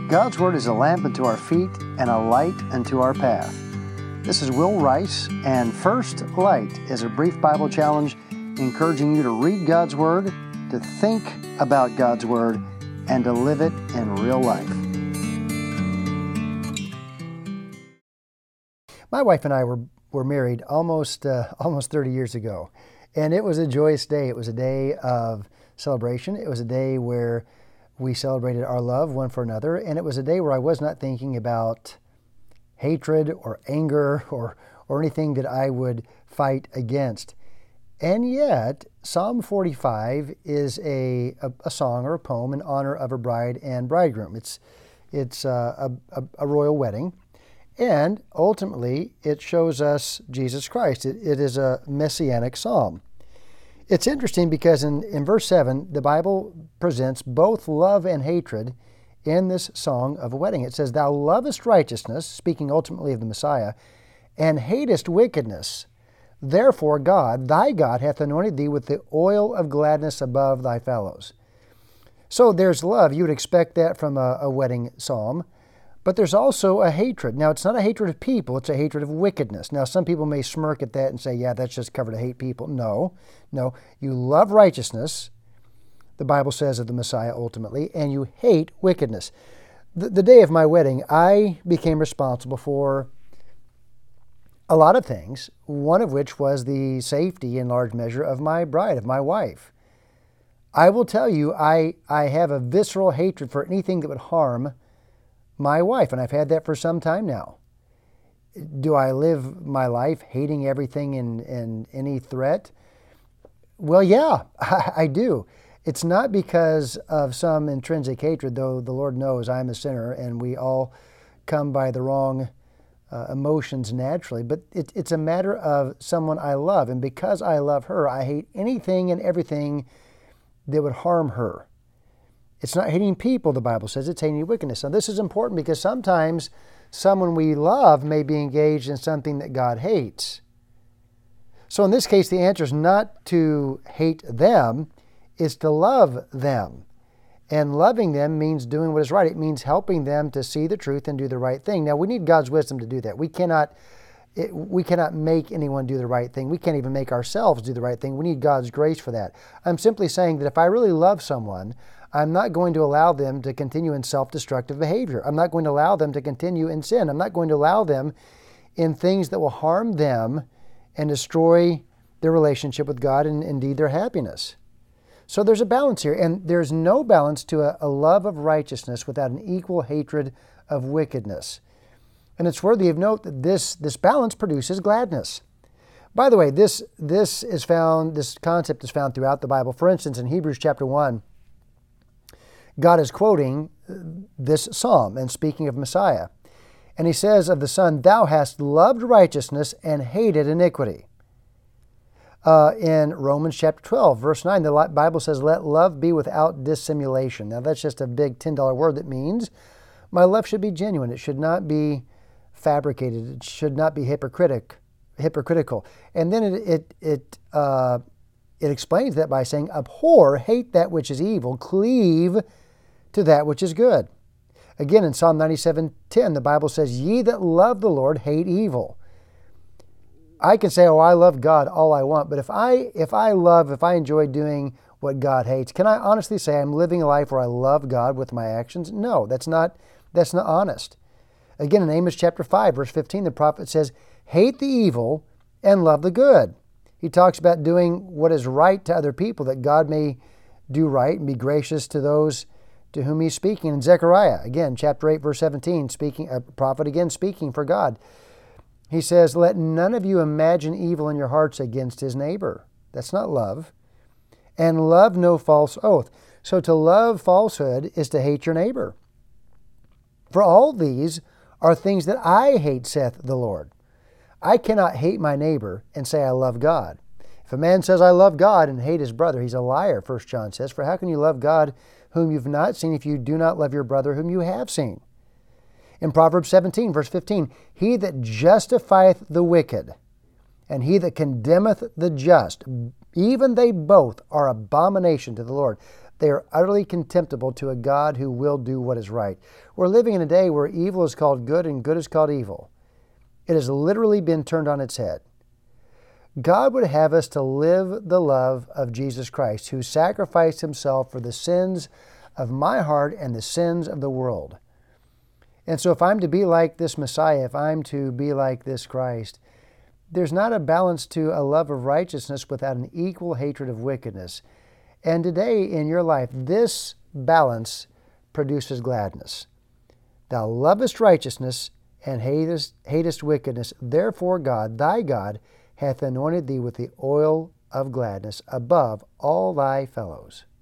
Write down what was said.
God's Word is a lamp unto our feet and a light unto our path. This is Will Rice, and First Light is a brief Bible challenge encouraging you to read God's Word, to think about God's Word, and to live it in real life. My wife and I were married almost 30 years ago, and it was a joyous day. It was a day of celebration. It was a day where we celebrated our love one for another, and it was a day where I was not thinking about hatred or anger or anything that I would fight against. And yet, Psalm 45 is a song or a poem in honor of a bride and bridegroom. It's a royal wedding, and ultimately it shows us Jesus Christ. It is a messianic psalm. It's interesting because in verse 7, the Bible presents both love and hatred in this song of a wedding. It says, "Thou lovest righteousness," speaking ultimately of the Messiah, "and hatest wickedness. Therefore God, thy God, hath anointed thee with the oil of gladness above thy fellows." So there's love. You would expect that from a wedding psalm. But there's also a hatred. Now, it's not a hatred of people, it's a hatred of wickedness. Now, some people may smirk at that and say, yeah, that's just covered to hate people. No. You love righteousness, the Bible says of the Messiah ultimately, and you hate wickedness. The day of my wedding, I became responsible for a lot of things, one of which was the safety in large measure of my bride, of my wife. I will tell you, I have a visceral hatred for anything that would harm my wife, and I've had that for some time now. Do I live my life hating everything and any threat? Well, yeah, I do. It's not because of some intrinsic hatred, though the Lord knows I'm a sinner and we all come by the wrong emotions naturally, but it's a matter of someone I love, and because I love her, I hate anything and everything that would harm her. It's not hating people, the Bible says, it's hating wickedness. Now, this is important because sometimes someone we love may be engaged in something that God hates. So in this case, the answer is not to hate them, it's to love them. And loving them means doing what is right. It means helping them to see the truth and do the right thing. Now, we need God's wisdom to do that. We cannot make anyone do the right thing. We can't even make ourselves do the right thing. We need God's grace for that. I'm simply saying that if I really love someone, I'm not going to allow them to continue in self-destructive behavior. I'm not going to allow them to continue in sin. I'm not going to allow them in things that will harm them and destroy their relationship with God and indeed their happiness. So there's a balance here, and there's no balance to a love of righteousness without an equal hatred of wickedness. And it's worthy of note that this balance produces gladness. By the way, this concept is found throughout the Bible. For instance, in Hebrews chapter 1, God is quoting this psalm and speaking of Messiah. And he says of the Son, "Thou hast loved righteousness and hated iniquity." In Romans chapter 12, verse 9, the Bible says, "Let love be without dissimulation." Now that's just a big $10 word that means my love should be genuine. It should not be fabricated. It should not be hypocritical. And then it explains that by saying, "Abhor, hate that which is evil, cleave to that which is good." Again, in Psalm 97:10, the Bible says, "Ye that love the Lord hate evil." I can say, "Oh, I love God," all I want, but if I enjoy doing what God hates, can I honestly say I'm living a life where I love God with my actions? No, that's not honest. Again, in Amos chapter 5, verse 15, the prophet says, "Hate the evil and love the good." He talks about doing what is right to other people, that God may do right and be gracious to those to whom he's speaking. In Zechariah, again, chapter 8, verse 17, a prophet again speaking for God. He says, "Let none of you imagine evil in your hearts against his neighbor." That's not love. "And love no false oath." So to love falsehood is to hate your neighbor. "For all these are things that I hate, saith the Lord." I cannot hate my neighbor and say I love God. If a man says I love God and hate his brother, he's a liar, 1 John says. "For how can you love God whom you've not seen if you do not love your brother whom you have seen?" In Proverbs 17, verse 15, "He that justifieth the wicked, and he that condemneth the just, even they both are abomination to the Lord." They are utterly contemptible to a God who will do what is right. We're living in a day where evil is called good and good is called evil. It has literally been turned on its head. God would have us to live the love of Jesus Christ, who sacrificed himself for the sins of my heart and the sins of the world. And so if I'm to be like this Messiah, if I'm to be like this Christ, there's not a balance to a love of righteousness without an equal hatred of wickedness. And today in your life, this balance produces gladness. Thou lovest righteousness and hatest wickedness. Therefore God, thy God, hath anointed thee with the oil of gladness above all thy fellows.